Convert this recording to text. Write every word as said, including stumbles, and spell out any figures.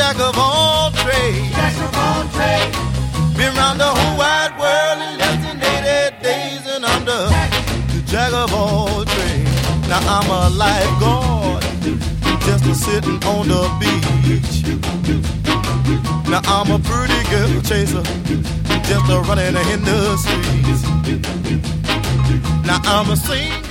jack of all trades. Jack of all trades. Been round the whole wide world in less than eighty days, and I'm the, the jack of all trades. Now I'm a lifeguard, just a sitting on the beach. Now I'm a pretty girl chaser, just a running in the streets. Now I'm a singer